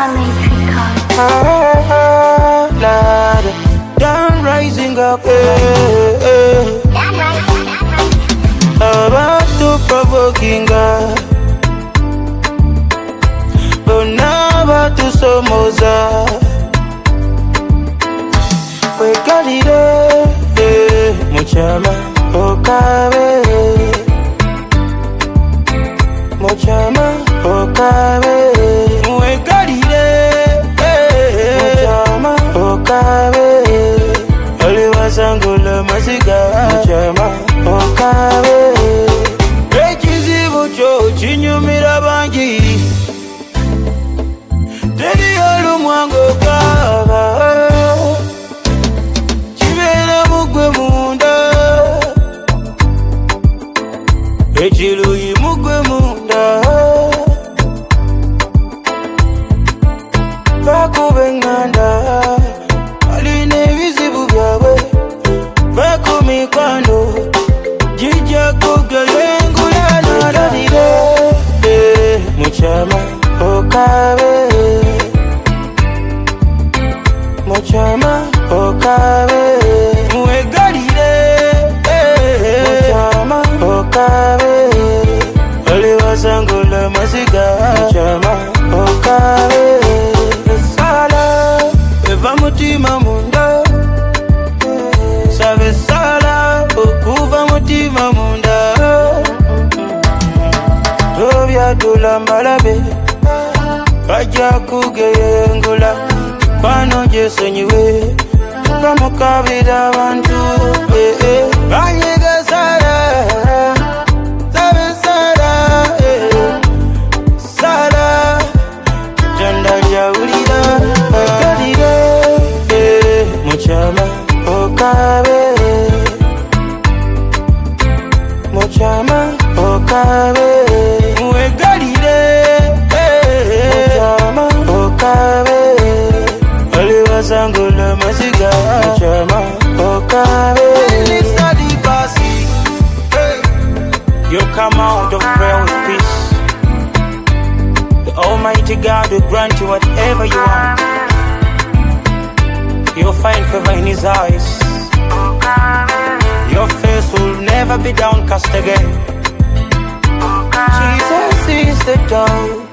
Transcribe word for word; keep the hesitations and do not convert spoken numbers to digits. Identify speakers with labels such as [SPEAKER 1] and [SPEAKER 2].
[SPEAKER 1] Ah, Lord, down rising up, eh, eh. About to provoking God, but now about to Somoza. We got it, eh, eh. Muchama, okabe, Muchama, okabe. We got it, eh, Muchama, okabe. Oli wasangula masiga, Muchama, okabe. Ekizibu kyo kinyumira bangi, teri olumwango kaaba, kibeera mugwe munda, ekiruyi mugwe munda. Vakube nganda, alina ebizibu byawe, vakumikwano, jija kugelengula nalalire. Eh, Muchama, okabe, Muchama, okabe. Mwegalire, eh, Muchama, okabe. Oli wasangula masiga, Muchama, okabe. Sala, eva mutima munda, sabe sala, okuva mutima munda. Tobya tulambalabe, bajja kugeyengula, kwano jesonyiwe, bamukabira abantu, eh, eh. Banyiga sala, sabe sala, eh, sala, janda jawulira, akalire, eh, Muchama, okabe, Muchama, okabe. Mwegalire, eh, Muchama, okabe. Oli wasangula masiga, Muchama, okabe. You come out of prayer with peace. The Almighty God will grant you whatever you want. You'll find favor in His eyes. Your face will never be downcast again. Jesus is the door.